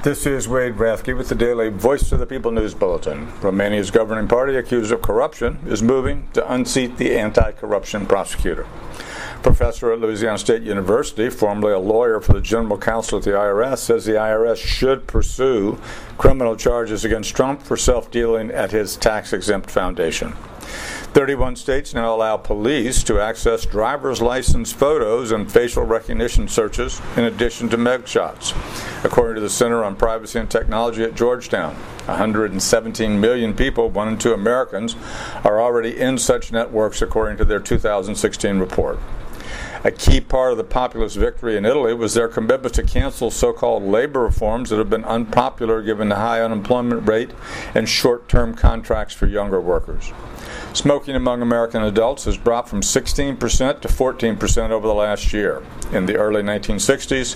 This is Wade Rathke with the daily Voice of the People News Bulletin. Romania's governing party, accused of corruption, is moving to unseat the anti-corruption prosecutor. Professor at Louisiana State University, formerly a lawyer for the General Counsel at the IRS, says the IRS should pursue criminal charges against Trump for self-dealing at his tax-exempt foundation. 31 states now allow police to access driver's license photos and facial recognition searches in addition to mugshots. According to the Center on Privacy and Technology at Georgetown, 117 million people, 1 in 2 Americans, are already in such networks according to their 2016 report. A key part of the populist victory in Italy was their commitment to cancel so-called labor reforms that have been unpopular given the high unemployment rate and short-term contracts for younger workers. Smoking among American adults has dropped from 16% to 14% over the last year. In the early 1960s,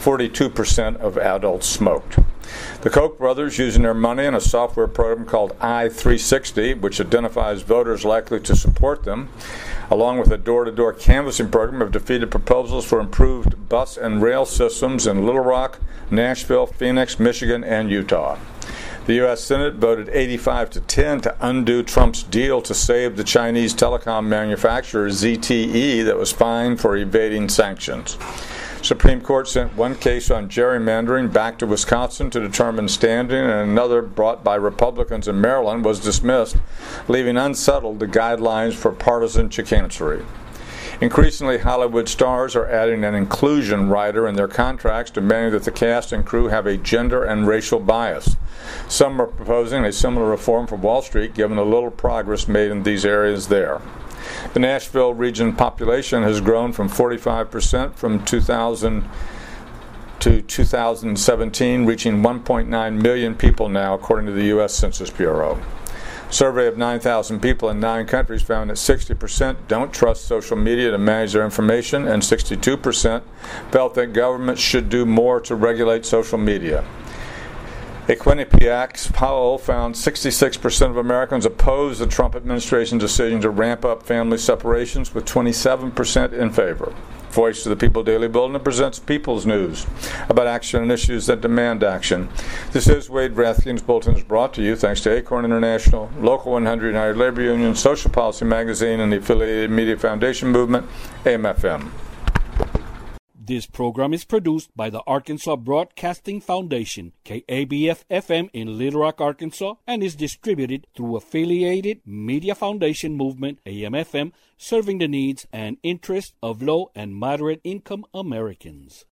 42% of adults smoked. The Koch brothers, using their money in a software program called I-360, which identifies voters likely to support them, along with a door-to-door canvassing program, have defeated proposals for improved bus and rail systems in Little Rock, Nashville, Phoenix, Michigan, and Utah. The U.S. Senate voted 85-10 to undo Trump's deal to save the Chinese telecom manufacturer ZTE that was fined for evading sanctions. Supreme Court sent one case on gerrymandering back to Wisconsin to determine standing, and another brought by Republicans in Maryland was dismissed, leaving unsettled the guidelines for partisan chicanery. Increasingly, Hollywood stars are adding an inclusion rider in their contracts, demanding that the cast and crew have a gender and racial bias. Some are proposing a similar reform for Wall Street, given the little progress made in these areas there. The Nashville region population has grown from 45% from 2000 to 2017, reaching 1.9 million people now, according to the U.S. Census Bureau. A survey of 9,000 people in 9 countries found that 60% don't trust social media to manage their information, and 62% felt that governments should do more to regulate social media. A Quinnipiac poll found 66% of Americans oppose the Trump administration's decision to ramp up family separations, with 27% in favor. Voice of the People Daily Bulletin presents People's News about action and issues that demand action. This is Wade Rathke's Bulletin, is brought to you thanks to Acorn International, Local 100 United Labor Union, Social Policy Magazine, and the affiliated Media Foundation Movement, AM/FM. This program is produced by the Arkansas Broadcasting Foundation, KABF-FM in Little Rock, Arkansas, and is distributed through affiliated Media Foundation Movement, AM/FM, serving the needs and interests of low and moderate income Americans.